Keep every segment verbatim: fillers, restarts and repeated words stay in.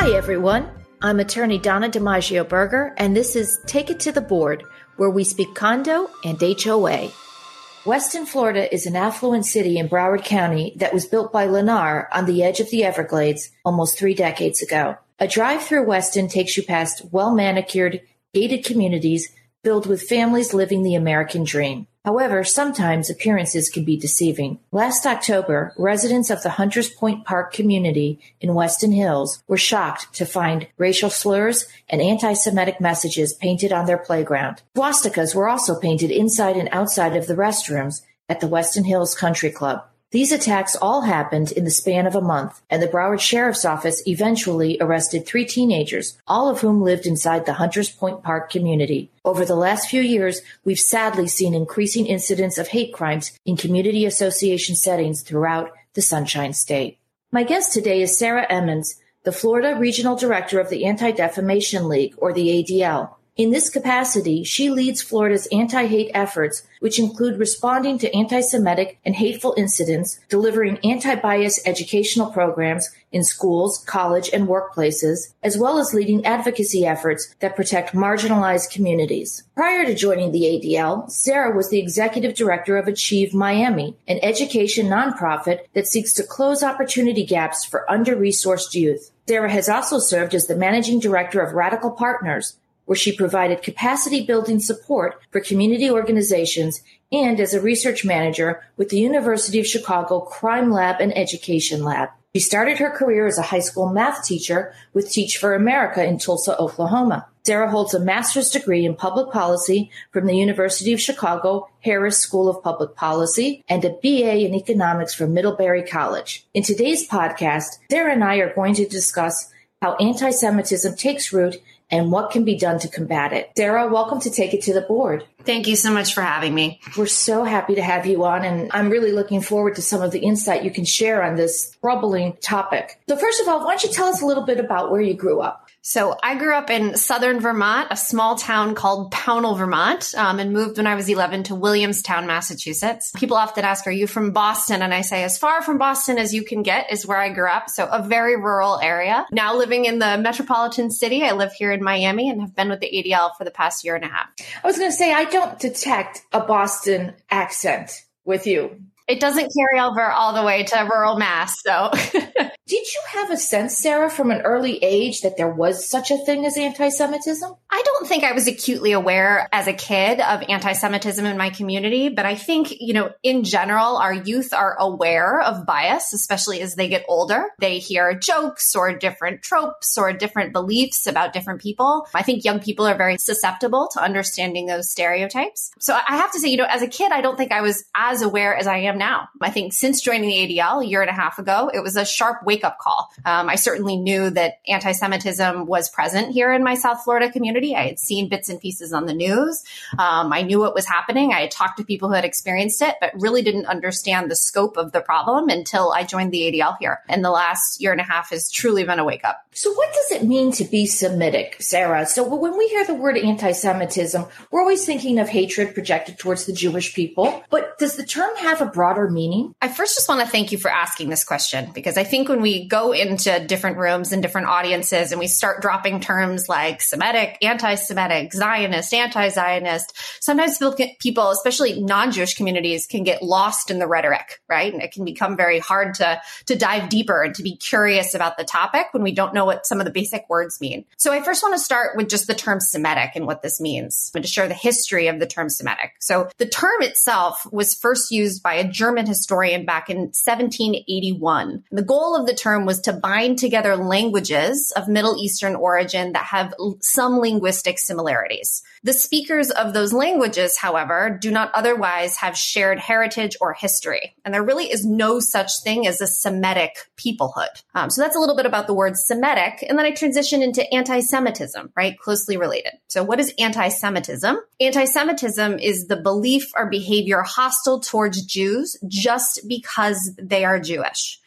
Hi, everyone. I'm attorney Donna DiMaggio Berger, and this is Take It to the Board, where we speak condo and H O A. Weston, Florida is an affluent city in Broward County that was built by Lennar on the edge of the Everglades almost three decades ago. A drive through Weston takes you past well-manicured, gated communities filled with families living the American dream. However, sometimes appearances can be deceiving. Last October, residents of the Hunters Point Park community in Weston Hills were shocked to find racial slurs and anti-Semitic messages painted on their playground. Swastikas were also painted inside and outside of the restrooms at the Weston Hills Country Club. These attacks all happened in the span of a month, and the Broward Sheriff's Office eventually arrested three teenagers, all of whom lived inside the Hunters Point Park community. Over the last few years, we've sadly seen increasing incidents of hate crimes in community association settings throughout the Sunshine State. My guest today is Sarah Emmons, the Florida Regional Director of the Anti-Defamation League, or the A D L. In this capacity, she leads Florida's anti-hate efforts, which include responding to anti-Semitic and hateful incidents, delivering anti-bias educational programs in schools, college, and workplaces, as well as leading advocacy efforts that protect marginalized communities. Prior to joining the A D L, Sarah was the executive director of Achieve Miami, an education nonprofit that seeks to close opportunity gaps for under-resourced youth. Sarah has also served as the managing director of Radical Partners, where she provided capacity-building support for community organizations, and as a research manager with the University of Chicago Crime Lab and Education Lab. She started her career as a high school math teacher with Teach for America in Tulsa, Oklahoma. Sarah holds a master's degree in public policy from the University of Chicago Harris School of Public Policy and a B A in economics from Middlebury College. In today's podcast, Sarah and I are going to discuss how anti-Semitism takes root and what can be done to combat it. Sarah, welcome to Take It to the Board. Thank you so much for having me. We're so happy to have you on, and I'm really looking forward to some of the insight you can share on this troubling topic. So first of all, why don't you tell us a little bit about where you grew up? So I grew up in southern Vermont, a small town called Pownell, Vermont, um, and moved when I was eleven to Williamstown, Massachusetts. People often ask, are you from Boston? And I say, as far from Boston as you can get is where I grew up. So a very rural area. Now living in the metropolitan city, I live here in Miami and have been with the A D L for the past year and a half. I was going to say, I don't detect a Boston accent with you. It doesn't carry over all the way to rural Mass, so. Did you have a sense, Sarah, from an early age that there was such a thing as anti-Semitism? I don't think I was acutely aware as a kid of anti-Semitism in my community, but I think, you know, in general, our youth are aware of bias, especially as they get older. They hear jokes or different tropes or different beliefs about different people. I think young people are very susceptible to understanding those stereotypes. So I have to say, you know, as a kid, I don't think I was as aware as I am now. I think since joining the A D L a year and a half ago, it was a sharp wake-up call. Um, I certainly knew that anti-Semitism was present here in my South Florida community. I had seen bits and pieces on the news. Um, I knew what was happening. I had talked to people who had experienced it, but really didn't understand the scope of the problem until I joined the A D L here. And the last year and a half has truly been a wake-up. So what does it mean to be Semitic, Sarah? So when we hear the word anti-Semitism, we're always thinking of hatred projected towards the Jewish people. But does the term have a broader meaning? I first just want to thank you for asking this question, because I think when we go into different rooms and different audiences and we start dropping terms like Semitic, anti-Semitic, Zionist, anti-Zionist, sometimes people, especially non-Jewish communities, can get lost in the rhetoric, right? And it can become very hard to, to dive deeper and to be curious about the topic when we don't know what some of the basic words mean. So I first want to start with just the term Semitic and what this means, and to share the history of the term Semitic. So the term itself was first used by a German historian back in seventeen eighty-one. The goal of the term was to bind together languages of Middle Eastern origin that have some linguistic similarities. The speakers of those languages, however, do not otherwise have shared heritage or history. And there really is no such thing as a Semitic peoplehood. Um, so that's a little bit about the word Semitic. And then I transition into anti-Semitism, right? Closely related. So what is anti-Semitism? Anti-Semitism is the belief or behavior hostile towards Jews just because they are Jewish.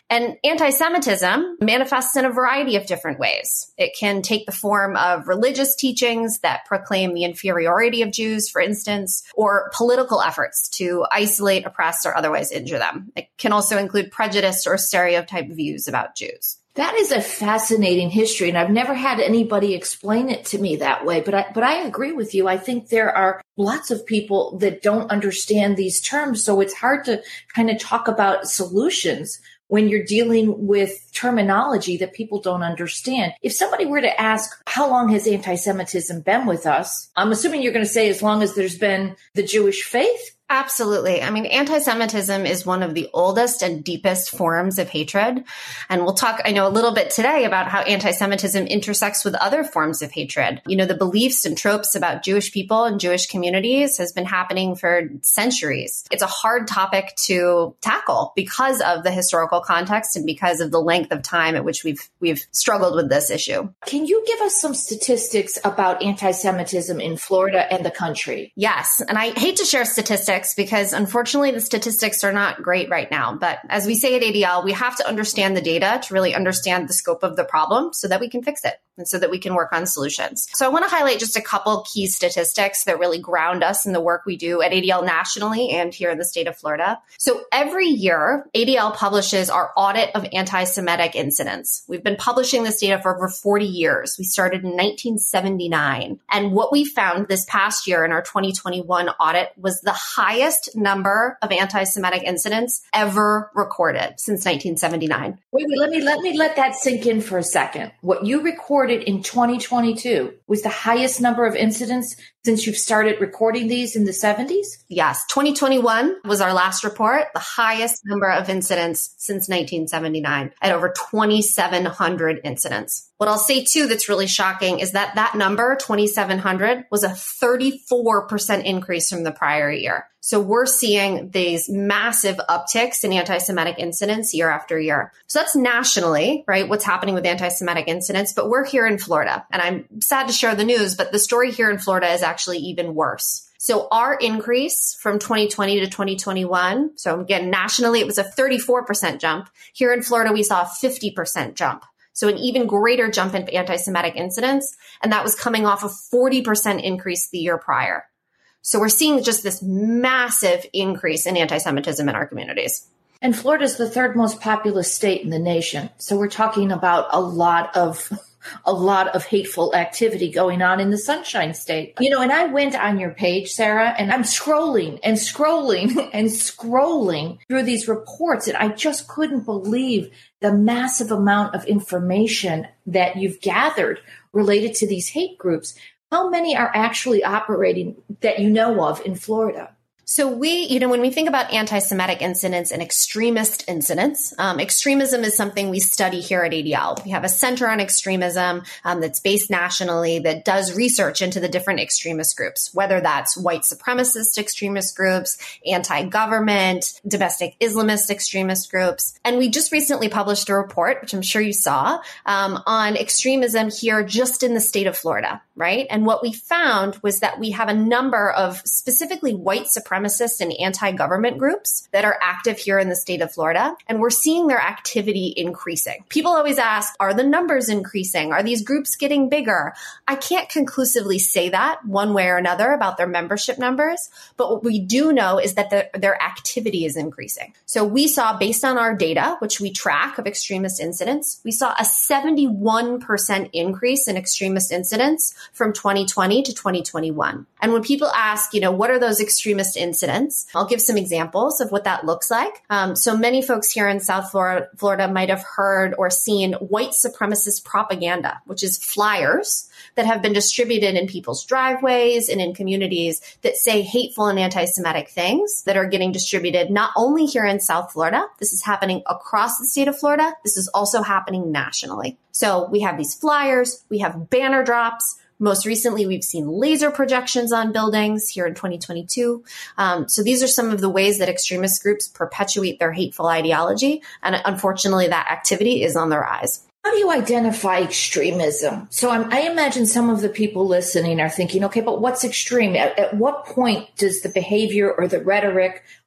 And anti-Semitism manifests in a variety of different ways. It can take the form of religious teachings that proclaim the inferiority of Jews, for instance, or political efforts to isolate, oppress, or otherwise injure them. It can also include prejudice or stereotype views about Jews. That is a fascinating history, and I've never had anybody explain it to me that way. But I, but I agree with you. I think there are lots of people that don't understand these terms, so it's hard to kind of talk about solutions when you're dealing with terminology that people don't understand. If somebody were to ask, how long has anti-Semitism been with us? I'm assuming you're going to say as long as there's been the Jewish faith. Absolutely. I mean, anti-Semitism is one of the oldest and deepest forms of hatred. And we'll talk, I know, a little bit today about how anti-Semitism intersects with other forms of hatred. You know, the beliefs and tropes about Jewish people and Jewish communities has been happening for centuries. It's a hard topic to tackle because of the historical context and because of the length of time at which we've we've struggled with this issue. Can you give us some statistics about anti-Semitism in Florida and the country? Yes. And I hate to share statistics because unfortunately the statistics are not great right now. But as we say at A D L, we have to understand the data to really understand the scope of the problem so that we can fix it and so that we can work on solutions. So I want to highlight just a couple key statistics that really ground us in the work we do at A D L nationally and here in the state of Florida. So every year, A D L publishes our audit of anti-Semitic incidents. We've been publishing this data for over forty years. We started in nineteen seventy-nine. And what we found this past year in our twenty twenty-one audit was the highest number of anti-Semitic incidents ever recorded since nineteen seventy-nine. Wait, wait, let me let me let that sink in for a second. What you recorded in twenty twenty-two was the highest number of incidents since you've started recording these in the seventies? Yes. twenty twenty-one was our last report, the highest number of incidents since nineteen seventy-nine at over twenty-seven hundred incidents. What I'll say too that's really shocking is that that number, twenty-seven hundred, was a thirty-four percent increase from the prior year. So we're seeing these massive upticks in anti-Semitic incidents year after year. So that's nationally, right? What's happening with anti-Semitic incidents, but we're here in Florida. And I'm sad to share the news, but the story here in Florida is actually even worse. So our increase from twenty twenty to twenty twenty-one, so again, nationally, it was a thirty-four percent jump. Here in Florida, we saw a fifty percent jump. So an even greater jump in anti-Semitic incidents. And that was coming off a forty percent increase the year prior. So we're seeing just this massive increase in anti-Semitism in our communities. And Florida is the third most populous state in the nation. So we're talking about a lot of a lot of hateful activity going on in the Sunshine State. You know, and I went on your page, Sarah, and I'm scrolling and scrolling and scrolling through these reports, and I just couldn't believe the massive amount of information that you've gathered related to these hate groups. How many are actually operating that you know of in Florida? So we, you know, when we think about anti-Semitic incidents and extremist incidents, um, extremism is something we study here at A D L. We have a center on extremism um, that's based nationally that does research into the different extremist groups, whether that's white supremacist extremist groups, anti-government, domestic Islamist extremist groups. And we just recently published a report, which I'm sure you saw, um, on extremism here just in the state of Florida, right? And what we found was that we have a number of specifically white supremacist and anti-government groups that are active here in the state of Florida. And we're seeing their activity increasing. People always ask, are the numbers increasing? Are these groups getting bigger? I can't conclusively say that one way or another about their membership numbers. But what we do know is that the, their activity is increasing. So we saw, based on our data, which we track of extremist incidents, we saw a seventy-one percent increase in extremist incidents from twenty twenty to twenty twenty-one. And when people ask, you know, what are those extremist incidents? Incidents. I'll give some examples of what that looks like. Um, so many folks here in South Florida, Florida might have heard or seen white supremacist propaganda, which is flyers that have been distributed in people's driveways and in communities that say hateful and anti-Semitic things that are getting distributed not only here in South Florida. This is happening across the state of Florida. This is also happening nationally. So we have these flyers, we have banner drops. Most recently, we've seen laser projections on buildings here in twenty twenty-two. Um, so these are some of the ways that extremist groups perpetuate their hateful ideology. And unfortunately, that activity is on the rise. How do you identify extremism? So I'm, I imagine some of the people listening are thinking, okay, but what's extreme? At, at what point does the behavior or the rhetoric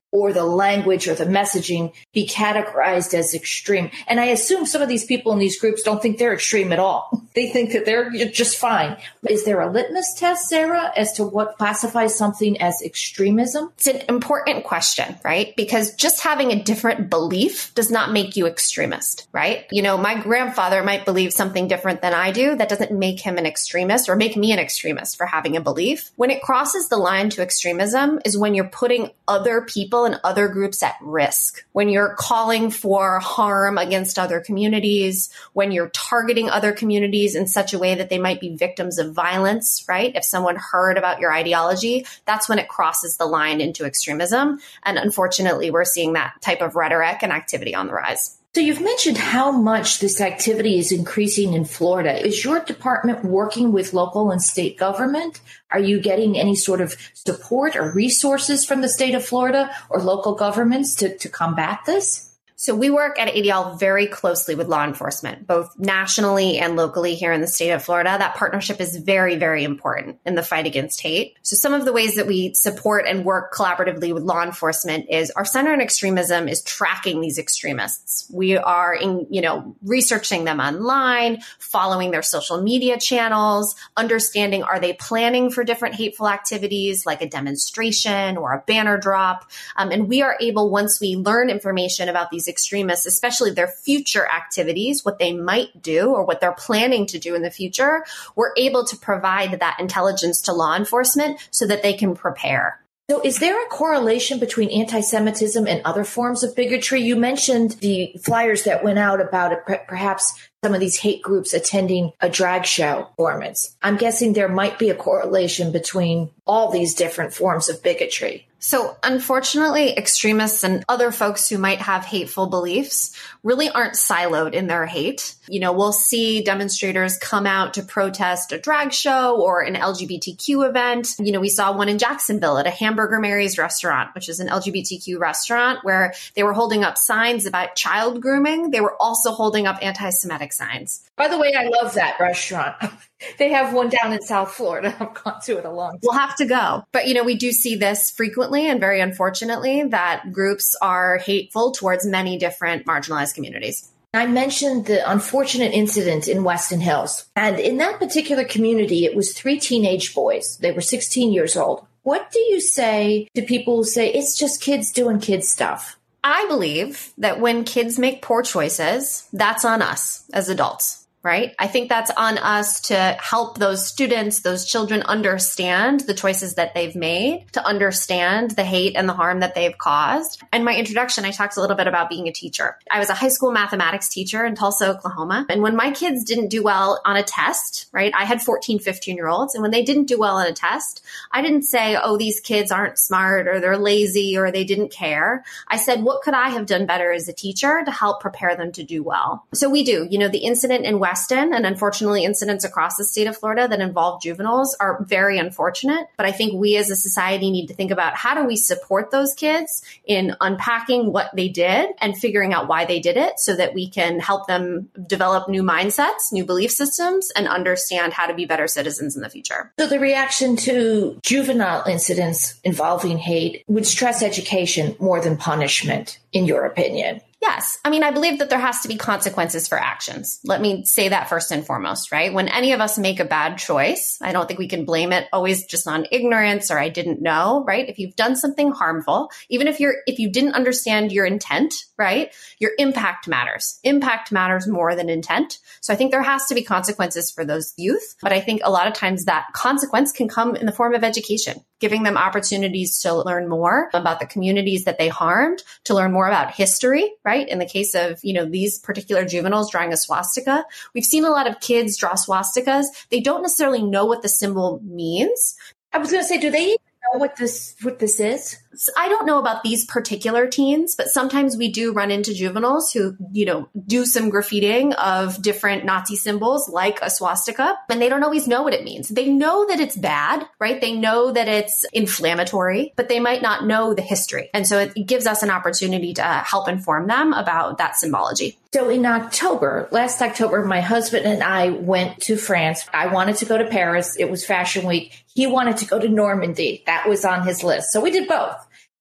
or the language or the messaging be categorized as extreme. And I assume some of these people in these groups don't think they're extreme at all. They think that they're just fine. Is there a litmus test, Sarah, as to what classifies something as extremism? It's an important question, right? Because just having a different belief does not make you extremist, right? You know, my grandfather might believe something different than I do. That doesn't make him an extremist or make me an extremist for having a belief. When it crosses the line to extremism is when you're putting other people and other groups at risk, when you're calling for harm against other communities, when you're targeting other communities in such a way that they might be victims of violence, right? If someone heard about your ideology, that's when it crosses the line into extremism. And unfortunately, we're seeing that type of rhetoric and activity on the rise. So you've mentioned how much this activity is increasing in Florida. Is your department working with local and state government? Are you getting any sort of support or resources from the state of Florida or local governments to, to combat this? So we work at A D L very closely with law enforcement, both nationally and locally here in the state of Florida. That partnership is very, very important in the fight against hate. So some of the ways that we support and work collaboratively with law enforcement is our Center on Extremism is tracking these extremists. We are, in, you know, researching them online, following their social media channels, understanding are they planning for different hateful activities like a demonstration or a banner drop. Um, and we are able, once we learn information about these extremists, especially their future activities, what they might do or what they're planning to do in the future, we're able to provide that intelligence to law enforcement so that they can prepare. So is there a correlation between anti-Semitism and other forms of bigotry? You mentioned the flyers that went out about it, perhaps some of these hate groups attending a drag show performance. I'm guessing there might be a correlation between all these different forms of bigotry. So unfortunately, extremists and other folks who might have hateful beliefs really aren't siloed in their hate. You know, we'll see demonstrators come out to protest a drag show or an L G B T Q event. You know, we saw one in Jacksonville at a Hamburger Mary's restaurant, which is an L G B T Q restaurant, where they were holding up signs about child grooming. They were also holding up anti-Semitic signs. By the way, I love that restaurant. They have one down in South Florida. I've gone to it a long time. We'll have to go. But, you know, we do see this frequently and very unfortunately that groups are hateful towards many different marginalized communities. I mentioned the unfortunate incident in Weston Hills. And in that particular community, it was three teenage boys. They were sixteen years old. What do you say to people who say it's just kids doing kid stuff? I believe that when kids make poor choices, that's on us as adults. Right? I think that's on us to help those students, those children understand the choices that they've made, to understand the hate and the harm that they've caused. In my introduction, I talked a little bit about being a teacher. I was a high school mathematics teacher in Tulsa, Oklahoma. And when my kids didn't do well on a test, right, I had fourteen, fifteen year olds. And when they didn't do well on a test, I didn't say, oh, these kids aren't smart or they're lazy or they didn't care. I said, what could I have done better as a teacher to help prepare them to do well? So we do. You know, the incident in Weston, and unfortunately incidents across the state of Florida that involve juveniles are very unfortunate. But I think we as a society need to think about how do we support those kids in unpacking what they did and figuring out why they did it so that we can help them develop new mindsets, new belief systems, and understand how to be better citizens in the future. So the reaction to juvenile incidents involving hate would stress education more than punishment, in your opinion? Yes. I mean, I believe that there has to be consequences for actions. Let me say that first and foremost, right? When any of us make a bad choice, I don't think we can blame it always just on ignorance or I didn't know, right? If you've done something harmful, even if you're, if you didn't understand your intent, right? Your impact matters. Impact matters more than intent. So I think there has to be consequences for those youth. But I think a lot of times that consequence can come in the form of education, giving them opportunities to learn more about the communities that they harmed, to learn more about history, right? In the case of, you know, these particular juveniles drawing a swastika, we've seen a lot of kids draw swastikas. They don't necessarily know what the symbol means. I was going to say, do they even know what this what this is? I don't know about these particular teens, but sometimes we do run into juveniles who, you know, do some graffitiing of different Nazi symbols like a swastika, and they don't always know what it means. They know that it's bad, right? They know that it's inflammatory, but they might not know the history. And so it gives us an opportunity to help inform them about that symbology. So in October, last October, my husband and I went to France. I wanted to go to Paris. It was Fashion Week. He wanted to go to Normandy. That was on his list. So we did both.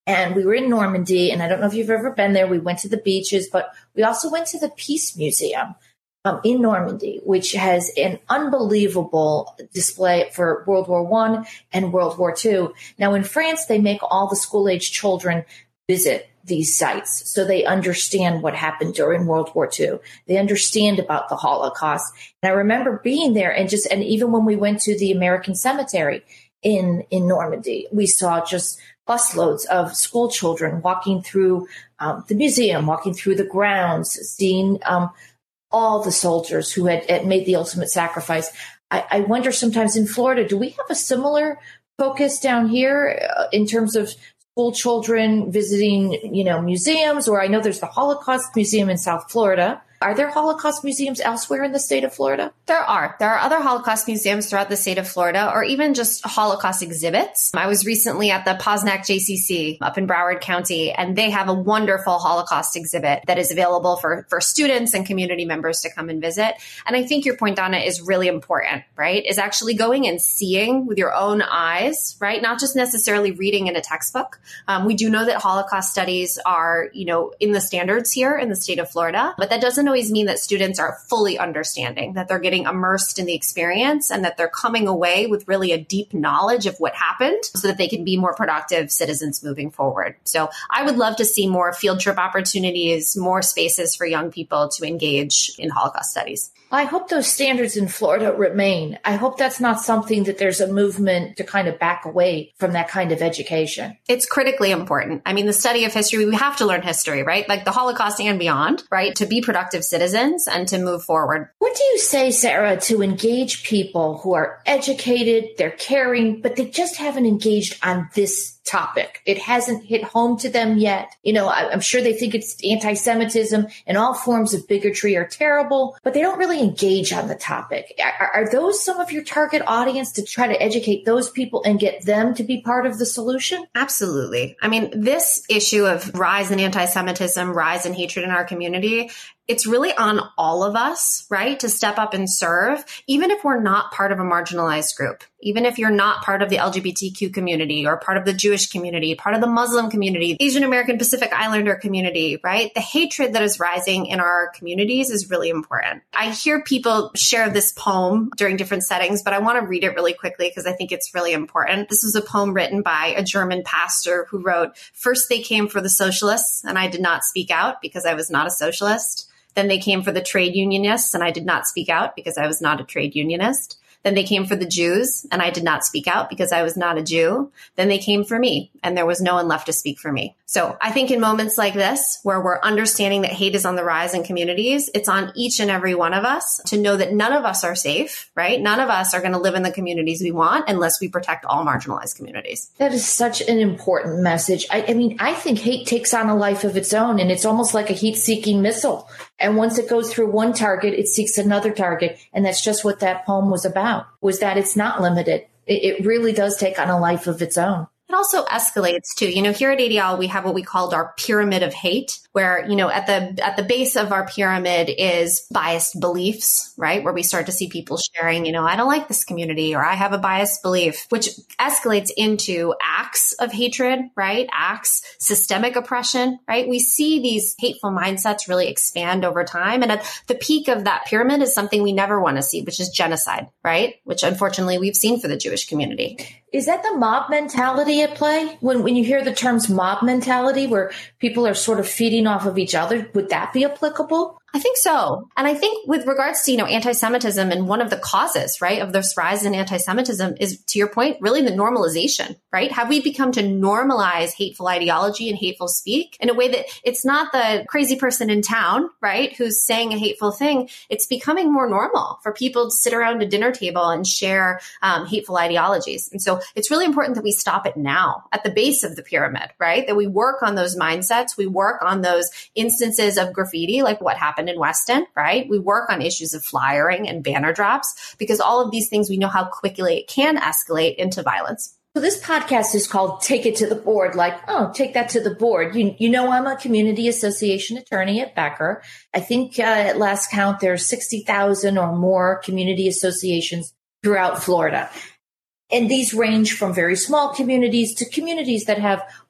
And we were in Normandy, and I don't know if you've ever been there. We went to the beaches, but we also went to the Peace Museum um, in Normandy, which has an unbelievable display for World War One and World War Two. Now, in France, they make all the school-age children visit these sites so they understand what happened during World War Two. They understand about the Holocaust. And I remember being there, and just and even when we went to the American Cemetery in in Normandy, we saw just busloads of school children walking through um, the museum, walking through the grounds, seeing um, all the soldiers who had, had made the ultimate sacrifice. I, I wonder sometimes in Florida, do we have a similar focus down here uh, in terms of school children visiting, you know, museums? Or I know there's the Holocaust Museum in South Florida. Are there Holocaust museums elsewhere in the state of Florida? There are. There are other Holocaust museums throughout the state of Florida, or even just Holocaust exhibits. I was recently at the Posnack J C C up in Broward County, and they have a wonderful Holocaust exhibit that is available for, for students and community members to come and visit. And I think your point, Donna, is really important, right? Is actually going and seeing with your own eyes, right? Not just necessarily reading in a textbook. Um, we do know that Holocaust studies are, you know, in the standards here in the state of Florida, but that doesn't always mean that students are fully understanding, that they're getting immersed in the experience and that they're coming away with really a deep knowledge of what happened so that they can be more productive citizens moving forward. So I would love to see more field trip opportunities, more spaces for young people to engage in Holocaust studies. I hope those standards in Florida remain. I hope that's not something that there's a movement to kind of back away from that kind of education. It's critically important. I mean, the study of history, we have to learn history, right? Like the Holocaust and beyond, right? To be productive citizens and to move forward. What do you say, Sarah, to engage people who are educated, they're caring, but they just haven't engaged on this topic? It hasn't hit home to them yet. You know, I, I'm sure they think it's anti-Semitism and all forms of bigotry are terrible, but they don't really engage on the topic. Are, are those some of your target audience to try to educate those people and get them to be part of the solution? Absolutely. I mean, this issue of rise in anti-Semitism, rise in hatred in our community, it's really on all of us, right, to step up and serve, even if we're not part of a marginalized group, even if you're not part of the L G B T Q community or part of the Jewish community, part of the Muslim community, Asian American Pacific Islander community, right? The hatred that is rising in our communities is really important. I hear people share this poem during different settings, but I want to read it really quickly because I think it's really important. This was a poem written by a German pastor who wrote, "First they came for the socialists, and I did not speak out because I was not a socialist. Then they came for the trade unionists, and I did not speak out because I was not a trade unionist. Then they came for the Jews, and I did not speak out because I was not a Jew. Then they came for me, and there was no one left to speak for me." So I think in moments like this, where we're understanding that hate is on the rise in communities, it's on each and every one of us to know that none of us are safe, right? None of us are going to live in the communities we want unless we protect all marginalized communities. That is such an important message. I, I mean, I think hate takes on a life of its own, and it's almost like a heat-seeking missile. And once it goes through one target, it seeks another target. And that's just what that poem was about, was that it's not limited. It, it really does take on a life of its own. It also escalates too. You know, here at A D L, we have what we called our pyramid of hate, where, you know, at the at the base of our pyramid is biased beliefs, right? Where we start to see people sharing, you know, I don't like this community, or I have a biased belief, which escalates into acts of hatred, right? Acts, systemic oppression, right? We see these hateful mindsets really expand over time. And at the peak of that pyramid is something we never want to see, which is genocide, right? Which unfortunately we've seen for the Jewish community. Is that the mob mentality at play? When when you hear the terms mob mentality, where people are sort of feeding off of each other, would that be applicable? I think so. And I think with regards to, you know, anti-Semitism, and one of the causes, right, of this rise in anti-Semitism is, to your point, really the normalization, right? Have we become to normalize hateful ideology and hateful speak in a way that it's not the crazy person in town, right, who's saying a hateful thing? It's becoming more normal for people to sit around a dinner table and share um, hateful ideologies. And so it's really important that we stop it now at the base of the pyramid, right? That we work on those mindsets. We work on those instances of graffiti, like what happened in Weston, right? We work on issues of flyering and banner drops, because all of these things, we know how quickly it can escalate into violence. So this podcast is called Take It to the Board, like, oh, take that to the board. You, you know, I'm a community association attorney at Becker. I think uh, at last count, there are sixty thousand or more community associations throughout Florida. And these range from very small communities to communities that have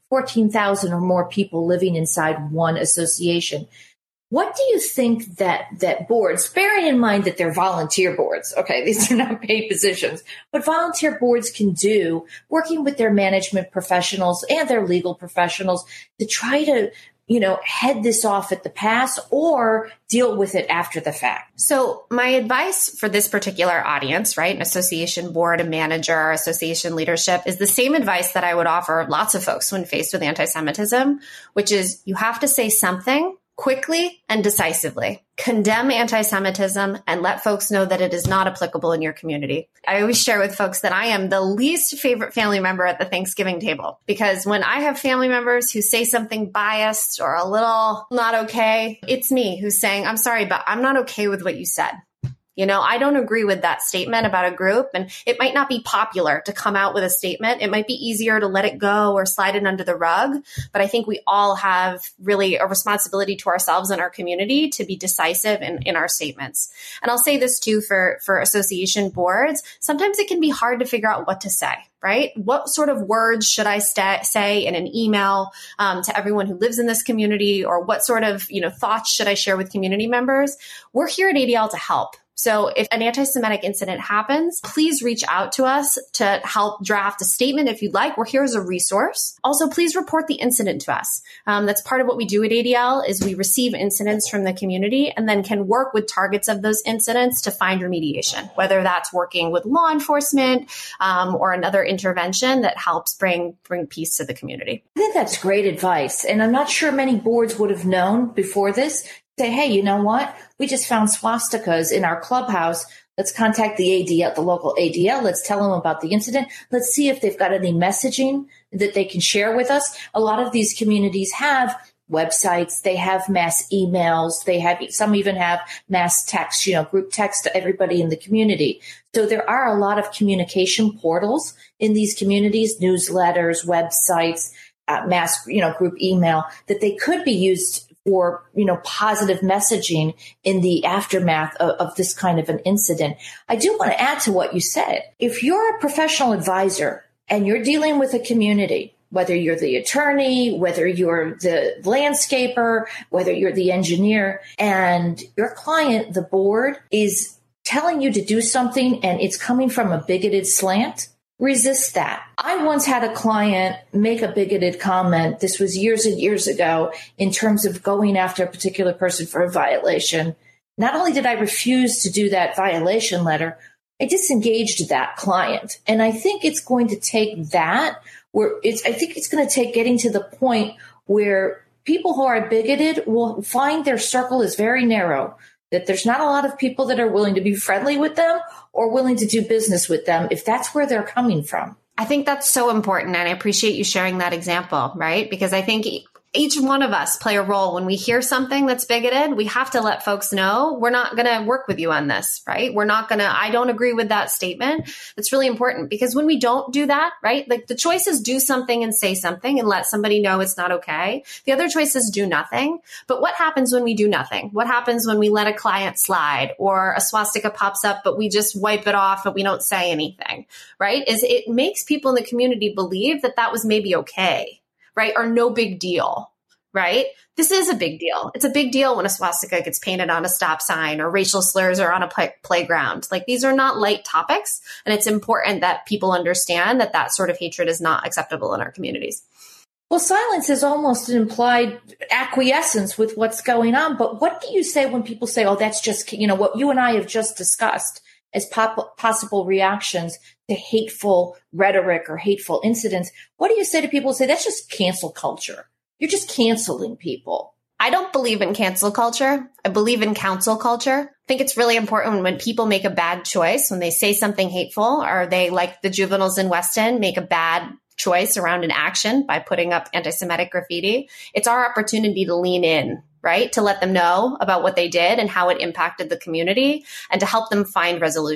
fourteen thousand or more people living inside one association. What do you think that, that boards, bearing in mind that they're volunteer boards, okay, these are not paid positions, but volunteer boards can do working with their management professionals and their legal professionals to try to, you know, head this off at the pass or deal with it after the fact? So my advice for this particular audience, right, an association board, a manager, association leadership, is the same advice that I would offer lots of folks when faced with anti-Semitism, which is you have to say something quickly and decisively. Condemn anti-Semitism and let folks know that it is not applicable in your community. I always share with folks that I am the least favorite family member at the Thanksgiving table, because when I have family members who say something biased or a little not okay, it's me who's saying, I'm sorry, but I'm not okay with what you said. You know, I don't agree with that statement about a group, and it might not be popular to come out with a statement. It might be easier to let it go or slide it under the rug. But I think we all have really a responsibility to ourselves and our community to be decisive in, in our statements. And I'll say this too for, for association boards. Sometimes it can be hard to figure out what to say, right? What sort of words should I st- say in an email um, to everyone who lives in this community? Or what sort of, you know, thoughts should I share with community members? We're here at A D L to help. So if an anti-Semitic incident happens, please reach out to us to help draft a statement if you'd like. We're here as a resource. Also, please report the incident to us. Um, that's part of what we do at A D L is we receive incidents from the community and then can work with targets of those incidents to find remediation, whether that's working with law enforcement um, or another intervention that helps bring bring peace to the community. I think that's great advice. And I'm not sure many boards would have known before this. Say, hey, you know what? We just found swastikas in our clubhouse. Let's contact the A D L, the local A D L. Let's tell them about the incident. Let's see if they've got any messaging that they can share with us. A lot of these communities have websites. They have mass emails. They have, some even have mass text, you know, group text to everybody in the community. So there are a lot of communication portals in these communities, newsletters, websites, uh, mass, you know, group email that they could be used for, you know, positive messaging in the aftermath of, of this kind of an incident. I do want to add to what you said. If you're a professional advisor and you're dealing with a community, whether you're the attorney, whether you're the landscaper, whether you're the engineer, and your client, the board, is telling you to do something and it's coming from a bigoted slant, resist that. I once had a client make a bigoted comment. This was years and years ago in terms of going after a particular person for a violation. Not only did I refuse to do that violation letter, I disengaged that client. And I think it's going to take that where it's, I think it's going to take getting to the point where people who are bigoted will find their circle is very narrow, that there's not a lot of people that are willing to be friendly with them or willing to do business with them if that's where they're coming from. I think that's so important. And I appreciate you sharing that example, right? Because I think each one of us play a role. When we hear something that's bigoted, we have to let folks know we're not going to work with you on this, right? We're not going to, I don't agree with that statement. It's really important because when we don't do that, right? Like the choice is do something and say something and let somebody know it's not okay. The other choice is do nothing. But what happens when we do nothing? What happens when we let a client slide or a swastika pops up, but we just wipe it off and we don't say anything, right? Is it makes people in the community believe that that was maybe okay. Right? Or no big deal, right? This is a big deal. It's a big deal when a swastika gets painted on a stop sign or racial slurs are on a play- playground. Like these are not light topics. And it's important that people understand that that sort of hatred is not acceptable in our communities. Well, silence is almost an implied acquiescence with what's going on. But what do you say when people say, oh, that's just, you know, what you and I have just discussed as pop- possible reactions to hateful rhetoric or hateful incidents? What do you say to people who say that's just cancel culture? You're just canceling people. I don't believe in cancel culture. I believe in counsel culture. I think it's really important when people make a bad choice, when they say something hateful, or they, like the juveniles in Weston, make a bad choice around an action by putting up anti-Semitic graffiti. It's our opportunity to lean in, right? To let them know about what they did and how it impacted the community and to help them find resolution.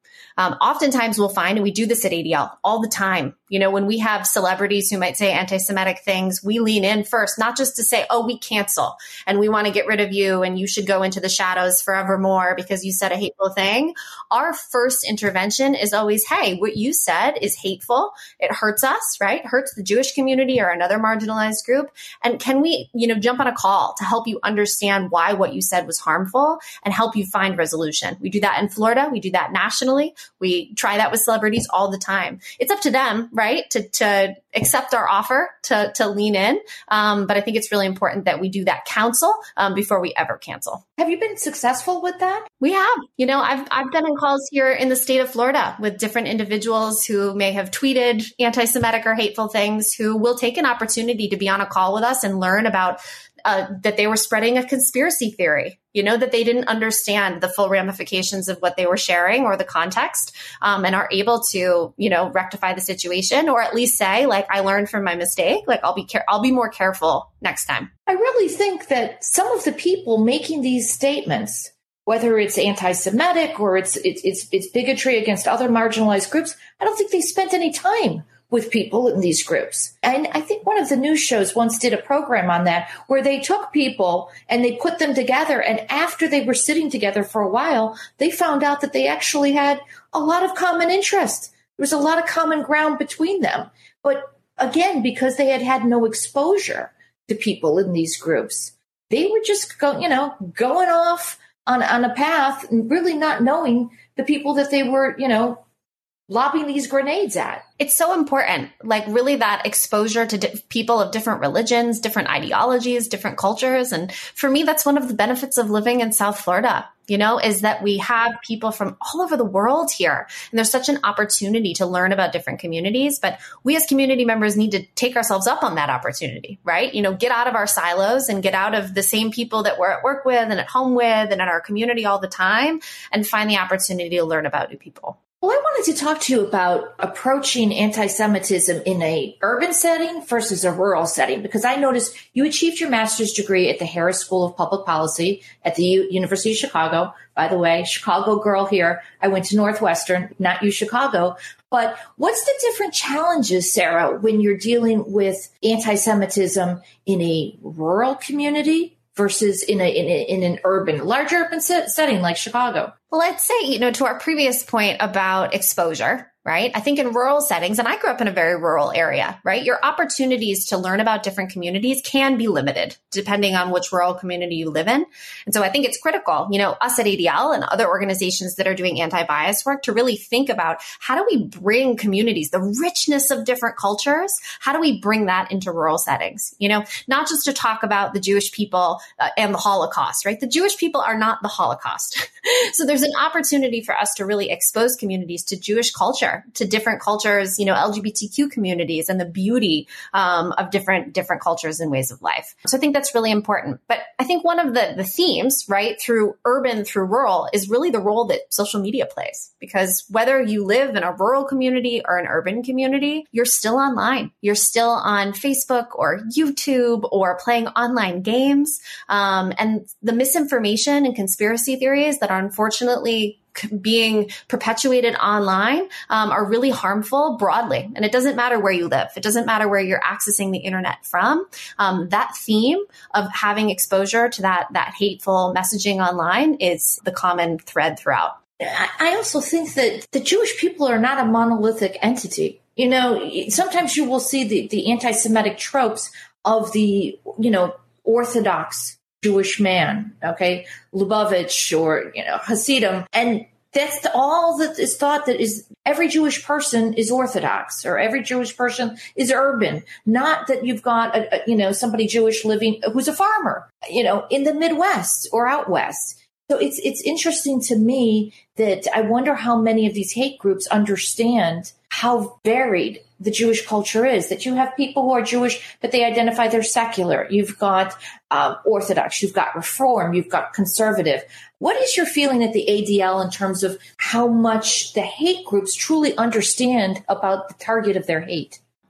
Um, oftentimes we'll find, and we do this at A D L all the time, you know, when we have celebrities who might say anti-Semitic things, we lean in first, not just to say, oh, we cancel and we want to get rid of you and you should go into the shadows forevermore because you said a hateful thing. Our first intervention is always, hey, what you said is hateful. It hurts us, right? It hurts the Jewish community or another marginalized group. And can we, you know, jump on a call to help you understand why what you said was harmful and help you find resolution? We do that in Florida. We do that nationally. We try that with celebrities all the time. It's up to them, right, to, to accept our offer, to, to lean in. Um, but I think it's really important that we do that counsel um, before we ever cancel. Have you been successful with that? We have. You know, I've I've been in calls here in the state of Florida with different individuals who may have tweeted anti-Semitic or hateful things, who will take an opportunity to be on a call with us and learn about Uh, that they were spreading a conspiracy theory, you know, that they didn't understand the full ramifications of what they were sharing or the context, um, and are able to, you know, rectify the situation, or at least say, like, I learned from my mistake. Like, I'll be care- I'll be more careful next time. I really think that some of the people making these statements, whether it's anti-Semitic or it's it's it's, it's bigotry against other marginalized groups, I don't think they spent any time with people in these groups. And I think one of the news shows once did a program on that where they took people and they put them together. And after they were sitting together for a while, they found out that they actually had a lot of common interest. There was a lot of common ground between them. But again, because they had had no exposure to people in these groups, they were just go, you know, going off on, on a path and really not knowing the people that they were, you know, lobbing these grenades at. It's so important, like really that exposure to di- people of different religions, different ideologies, different cultures. And for me, that's one of the benefits of living in South Florida, you know, is that we have people from all over the world here. And there's such an opportunity to learn about different communities. But we as community members need to take ourselves up on that opportunity, right? You know, get out of our silos and get out of the same people that we're at work with and at home with and in our community all the time and find the opportunity to learn about new people. Well, I wanted to talk to you about approaching anti-Semitism in a urban setting versus a rural setting, because I noticed you achieved your master's degree at the Harris School of Public Policy at the U- University of Chicago. By the way, Chicago girl here. I went to Northwestern, not U Chicago. But what's the different challenges, Sarah, when you're dealing with anti-Semitism in a rural community versus in a in, a, in an urban, large urban set, setting like Chicago? Well, let's say, you know, to our previous point about exposure, right? I think in rural settings, and I grew up in a very rural area, right? Your opportunities to learn about different communities can be limited depending on which rural community you live in. And so I think it's critical, you know, us at A D L and other organizations that are doing anti-bias work to really think about how do we bring communities, the richness of different cultures, how do we bring that into rural settings? You know, not just to talk about the Jewish people uh, and the Holocaust, right? The Jewish people are not the Holocaust. So there's an opportunity for us to really expose communities to Jewish culture, to different cultures, you know, L G B T Q communities and the beauty um, of different different cultures and ways of life. So I think that's really important. But I think one of the, the themes, right, through urban, through rural is really the role that social media plays. Because whether you live in a rural community or an urban community, you're still online. You're still on Facebook or YouTube or playing online games. Um, and the misinformation and conspiracy theories that are unfortunately being perpetuated online um, are really harmful broadly. And it doesn't matter where you live. It doesn't matter where you're accessing the internet from. Um, that theme of having exposure to that, that hateful messaging online is the common thread throughout. I also think that the Jewish people are not a monolithic entity. You know, sometimes you will see the, the anti-Semitic tropes of the, you know, Orthodox Jewish man, okay, Lubavitch or, you know, Hasidim. And that's the, all that is thought that is every Jewish person is Orthodox or every Jewish person is urban. Not that you've got, a, a, you know, somebody Jewish living who's a farmer, you know, in the Midwest or out West. So it's it's interesting to me that I wonder how many of these hate groups understand how varied the Jewish culture is, that you have people who are Jewish, but they identify they're secular. You've got um, Orthodox, you've got Reform, you've got conservative. What is your feeling at the A D L in terms of how much the hate groups truly understand about the target of their hate?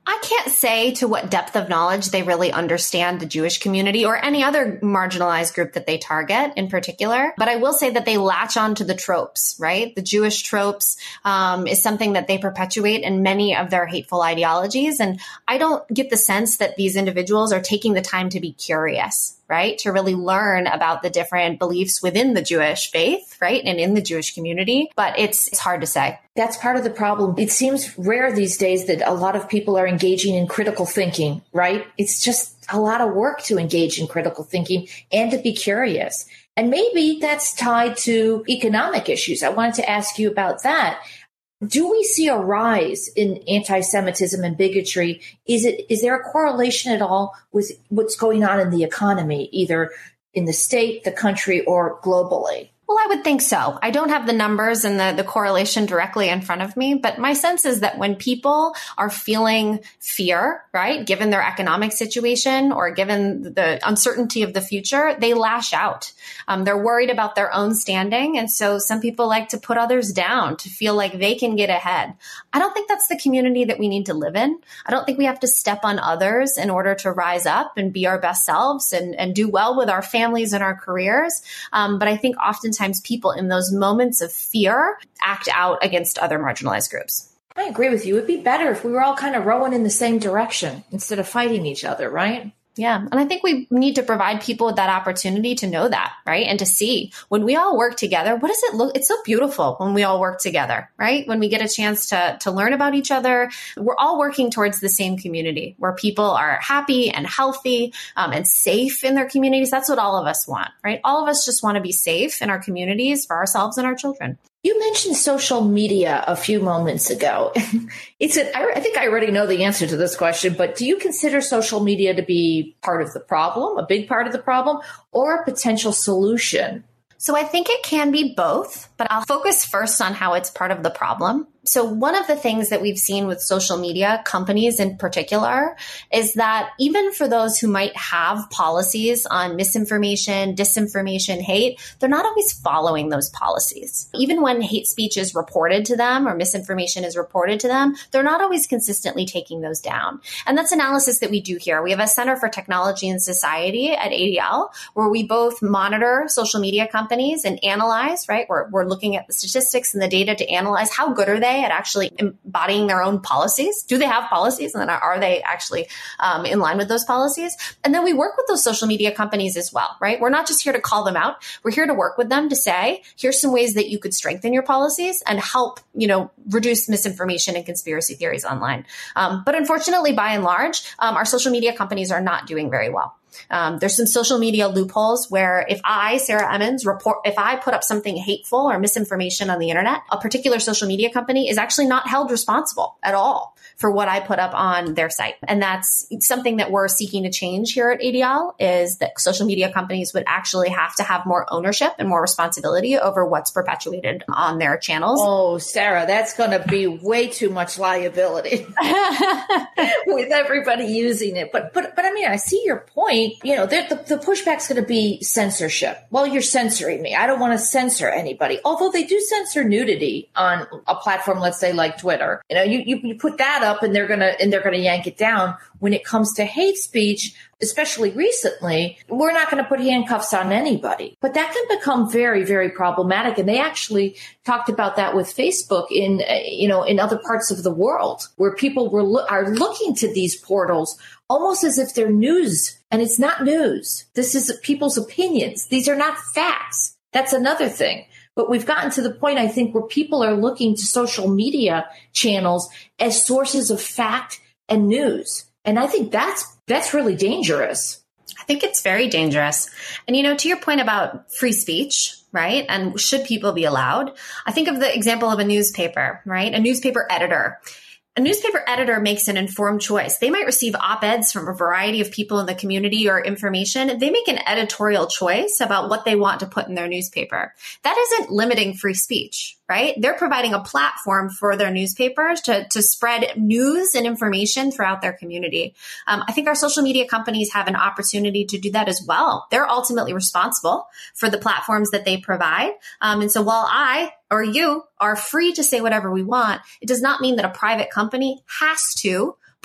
I can't say to what depth of knowledge they really understand the Jewish community or any other marginalized group that they target in particular. But I will say that they latch on to the tropes, right? The Jewish tropes um, is something that they perpetuate in many of their hateful ideologies. And I don't get the sense that these individuals are taking the time to be curious, right? To really learn about the different beliefs within the Jewish faith, right? And in the Jewish community. But it's, it's hard to say. That's part of the problem. It seems rare these days that a lot of people are engaging in critical thinking, right? It's just a lot of work to engage in critical thinking and to be curious. And maybe that's tied to economic issues. I wanted to ask you about that. Do we see a rise in anti-Semitism and bigotry? Is it, is there a correlation at all with what's going on in the economy, either in the state, the country, or globally? Well, I would think so. I don't have the numbers and the, the correlation directly in front of me, but my sense is that when people are feeling fear, right, given their economic situation or given the uncertainty of the future, they lash out. Um, they're worried about their own standing. And so some people like to put others down to feel like they can get ahead. I don't think that's the community that we need to live in. I don't think we have to step on others in order to rise up and be our best selves and, and do well with our families and our careers. Um, but I think oftentimes Times people in those moments of fear act out against other marginalized groups. I agree with you. It'd be better if we were all kind of rowing in the same direction instead of fighting each other, right? Yeah. And I think we need to provide people with that opportunity to know that, right? And to see when we all work together, what does it look? It's so beautiful when we all work together, right? When we get a chance to, to learn about each other, we're all working towards the same community where people are happy and healthy um, and safe in their communities. That's what all of us want, right? All of us just want to be safe in our communities for ourselves and our children. You mentioned social media a few moments ago. It's an, I think I already know the answer to this question, but do you consider social media to be part of the problem, a big part of the problem, or a potential solution? So I think it can be both, but I'll focus first on how it's part of the problem. So one of the things that we've seen with social media companies in particular is that even for those who might have policies on misinformation, disinformation, hate, they're not always following those policies. Even when hate speech is reported to them or misinformation is reported to them, they're not always consistently taking those down. And that's analysis that we do here. We have a Center for Technology and Society at A D L where we both monitor social media companies and analyze, right? We're, we're looking at the statistics and the data to analyze how good are they at actually embodying their own policies? Do they have policies? And then are they actually um, in line with those policies? And then we work with those social media companies as well, right? We're not just here to call them out. We're here to work with them to say, here's some ways that you could strengthen your policies and help, you know, reduce misinformation and conspiracy theories online. Um, but unfortunately, by and large, um, our social media companies are not doing very well. Um, there's some social media loopholes where if I, Sarah Emmons, report, if I put up something hateful or misinformation on the internet, a particular social media company is actually not held responsible at all for what I put up on their site. And that's something that we're seeking to change here at A D L is that social media companies would actually have to have more ownership and more responsibility over what's perpetuated on their channels. Oh, Sarah, that's going to be way too much liability with everybody using it. But, but, but I mean, I see your point. You know, the, the, the pushback's going to be censorship. Well, you're censoring me. I don't want to censor anybody. Although they do censor nudity on a platform, let's say like Twitter. You know, you, you, you put that up and they're going to, and they're going to yank it down. When it comes to hate speech, especially recently, we're not going to put handcuffs on anybody. But that can become very, very problematic. And they actually talked about that with Facebook in, uh, you know, in other parts of the world where people were lo- are looking to these portals almost as if they're news. And it's not news. This is people's opinions. These are not facts. That's another thing. But we've gotten to the point, I think, where people are looking to social media channels as sources of fact and news. And I think that's that's really dangerous. I think it's very dangerous. And, you know, to your point about free speech, right? And should people be allowed? I think of the example of a newspaper, right? A newspaper editor. A newspaper editor makes an informed choice. They might receive op-eds from a variety of people in the community or information. They make an editorial choice about what they want to put in their newspaper. That isn't limiting free speech, right? They're providing a platform for their newspapers to, to spread news and information throughout their community. Um, I think our social media companies have an opportunity to do that as well. They're ultimately responsible for the platforms that they provide. Um, and so while I or you are free to say whatever we want, it does not mean that a private company has to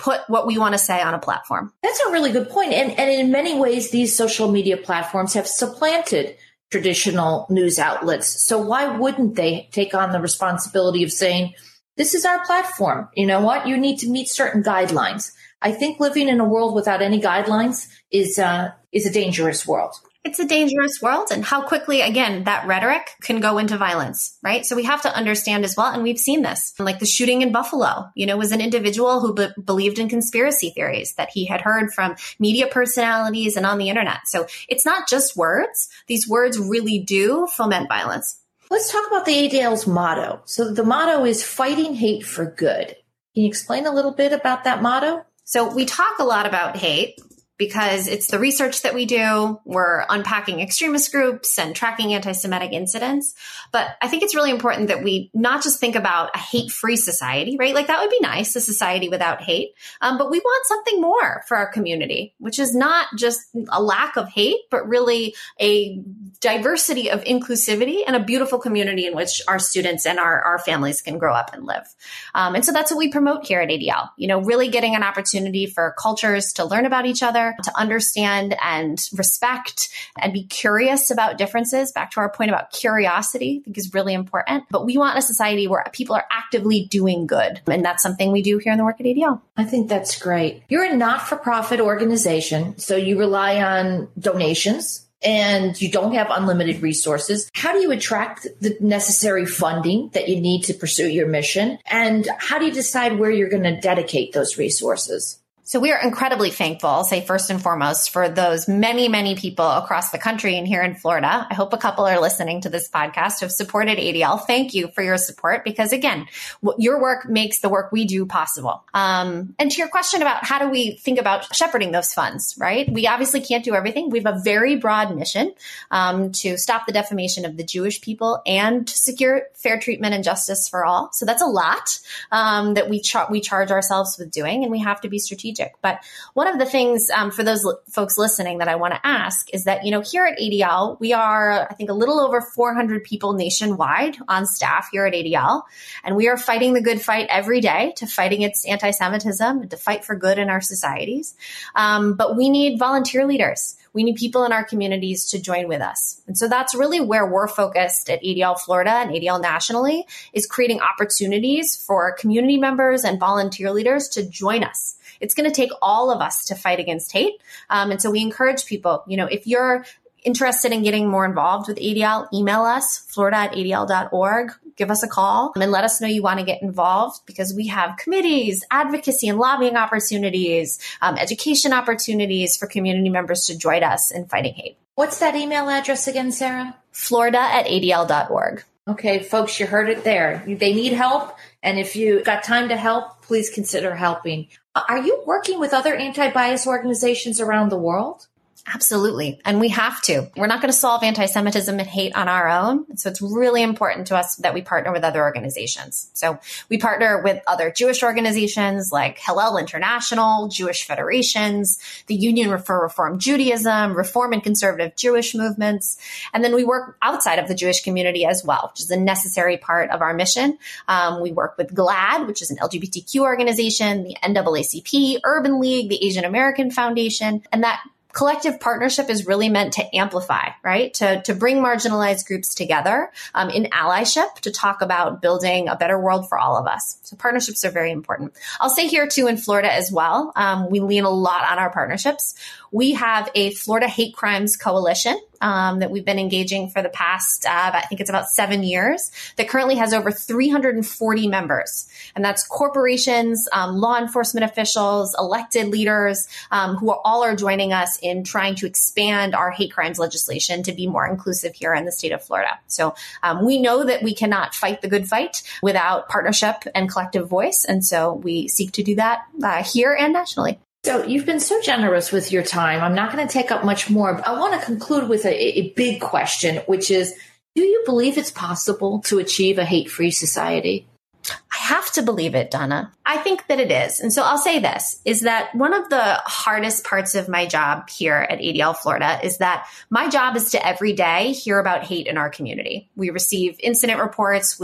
put what we want to say on a platform. That's a really good point. And, and in many ways, these social media platforms have supplanted traditional news outlets. So why wouldn't they take on the responsibility of saying, this is our platform. You know what? You need to meet certain guidelines. I think living in a world without any guidelines is uh, is a dangerous world. It's a dangerous world, and how quickly, again, that rhetoric can go into violence, right? So we have to understand as well, and we've seen this, like the shooting in Buffalo, you know, was an individual who be- believed in conspiracy theories that he had heard from media personalities and on the internet. So it's not just words. These words really do foment violence. Let's talk about the A D L's motto. So the motto is fighting hate for good. Can you explain a little bit about that motto? So we talk a lot about hate because it's the research that we do. We're unpacking extremist groups and tracking anti-Semitic incidents. But I think it's really important that we not just think about a hate-free society, right? Like that would be nice, a society without hate. Um, but we want something more for our community, which is not just a lack of hate, but really a diversity of inclusivity and a beautiful community in which our students and our, our families can grow up and live. Um, and so that's what we promote here at A D L, you know, really getting an opportunity for cultures to learn about each other, to understand and respect and be curious about differences. Back to our point about curiosity, I think is really important. But we want a society where people are actively doing good. And that's something we do here in the work at A D L. I think that's great. You're a not-for-profit organization, so you rely on donations and you don't have unlimited resources. How do you attract the necessary funding that you need to pursue your mission? And how do you decide where you're going to dedicate those resources? So we are incredibly thankful, I'll say first and foremost, for those many, many people across the country and here in Florida. I hope a couple are listening to this podcast who have supported A D L. Thank you for your support because, again, your work makes the work we do possible. Um, and to your question about how do we think about shepherding those funds, right? We obviously can't do everything. We have a very broad mission um, to stop the defamation of the Jewish people and to secure fair treatment and justice for all. So that's a lot um, that we, char- we charge ourselves with doing, and we have to be strategic. But one of the things um, for those l- folks listening that I want to ask is that, you know, here at A D L, we are, I think, a little over four hundred people nationwide on staff here at A D L. And we are fighting the good fight every day to fight against anti-Semitism and to fight for good in our societies. Um, but we need volunteer leaders. We need people in our communities to join with us. And so that's really where we're focused at A D L Florida and A D L nationally, is creating opportunities for community members and volunteer leaders to join us. It's going to take all of us to fight against hate. Um, and so we encourage people, you know, if you're interested in getting more involved with A D L, email us, florida at A D L dot org. Give us a call and let us know you want to get involved because we have committees, advocacy and lobbying opportunities, um, education opportunities for community members to join us in fighting hate. What's that email address again, Sarah? florida at A D L dot org. Okay, folks, you heard it there. They need help. And if you got time to help, please consider helping. Are you working with other anti-bias organizations around the world? Absolutely. And we have to. We're not going to solve anti-Semitism and hate on our own. So it's really important to us that we partner with other organizations. So we partner with other Jewish organizations like Hillel International, Jewish Federations, the Union for Reform Judaism, Reform and Conservative Jewish movements. And then we work outside of the Jewish community as well, which is a necessary part of our mission. Um, we work with GLAAD, which is an L G B T Q organization, the N double A C P, Urban League, the Asian American Foundation, and that collective partnership is really meant to amplify, right? To, to bring marginalized groups together um, in allyship to talk about building a better world for all of us. So partnerships are very important. I'll say here too in Florida as well, um, we lean a lot on our partnerships. We have a Florida Hate Crimes Coalition um, that we've been engaging for the past, uh, I think it's about seven years, that currently has over three hundred forty members. And that's corporations, um, law enforcement officials, elected leaders, um, who are, all are joining us in trying to expand our hate crimes legislation to be more inclusive here in the state of Florida. So um, we know that we cannot fight the good fight without partnership and collective voice. And so we seek to do that uh, here and nationally. So you've been so generous with your time. I'm not going to take up much more. I want to conclude with a, a big question, which is, do you believe it's possible to achieve a hate-free society? I have to believe it, Donna. I think that it is. And so I'll say this, is that one of the hardest parts of my job here at A D L Florida is that my job is to every day hear about hate in our community. We receive incident reports with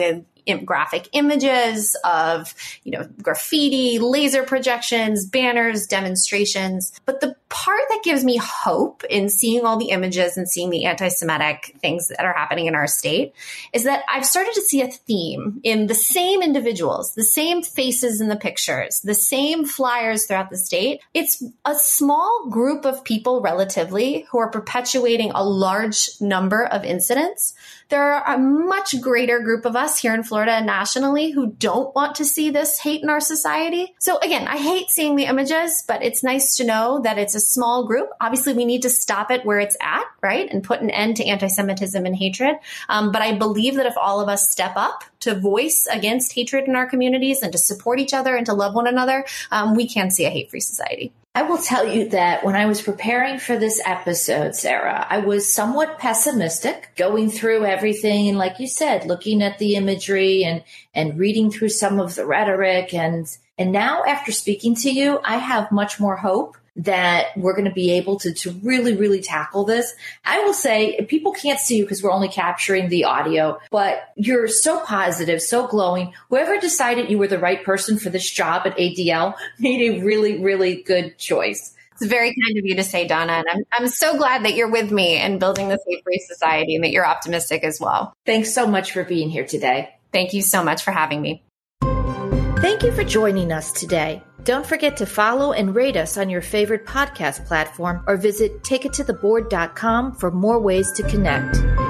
graphic images, of, you know, graffiti, laser projections, banners, demonstrations. But the part that gives me hope in seeing all the images and seeing the anti-Semitic things that are happening in our state is that I've started to see a theme in the same individuals, the same faces in the pictures, the same flyers throughout the state. It's a small group of people relatively who are perpetuating a large number of incidents. There are a much greater group of us here in Florida and nationally who don't want to see this hate in our society. So again, I hate seeing the images, but it's nice to know that it's a small group. Obviously, we need to stop it where it's at, right? And put an end to anti-Semitism and hatred. Um, but I believe that if all of us step up to voice against hatred in our communities and to support each other and to love one another, um, we can see a hate-free society. I will tell you that when I was preparing for this episode, Sarah, I was somewhat pessimistic going through everything. And like you said, looking at the imagery and, and reading through some of the rhetoric. And, and now after speaking to you, I have much more hope that we're going to be able to, to really, really tackle this. I will say people can't see you because we're only capturing the audio, but you're so positive, so glowing. Whoever decided you were the right person for this job at A D L made a really, really good choice. It's very kind of you to say, Donna. And I'm, I'm so glad that you're with me in building this hate-free society and that you're optimistic as well. Thanks so much for being here today. Thank you so much for having me. Thank you for joining us today. Don't forget to follow and rate us on your favorite podcast platform or visit take it to the board dot com for more ways to connect.